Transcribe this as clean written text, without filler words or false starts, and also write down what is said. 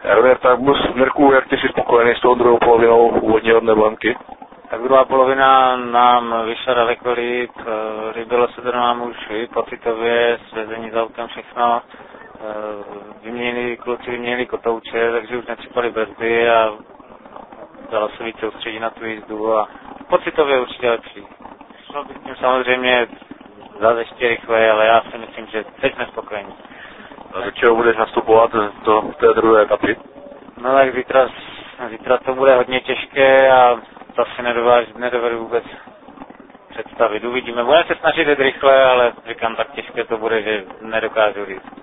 Tak Mirku, jak ty jsi spokojený s tou druhou polovinou úvodního dne Blanky? Tak druhá polovina nám vyšla daleko líp, líbilo se to nám už i pocitově, svezení za autem všechno, kluci vyměnili kotouče, takže už netřepali brzdy a dalo se víc soustředit na tu jízdu a pocitově určitě lepší. Šlo by s tím samozřejmě zase ještě rychleji, ale já si myslím, že teď jsme spokojení. A do čeho budeš nastupovat v té druhé etapy? No tak zítra to bude hodně těžké a to si nedovedu vůbec představit. Uvidíme. Budeme se snažit jít rychle, ale říkám, tak těžké to bude, že nedokážu říct.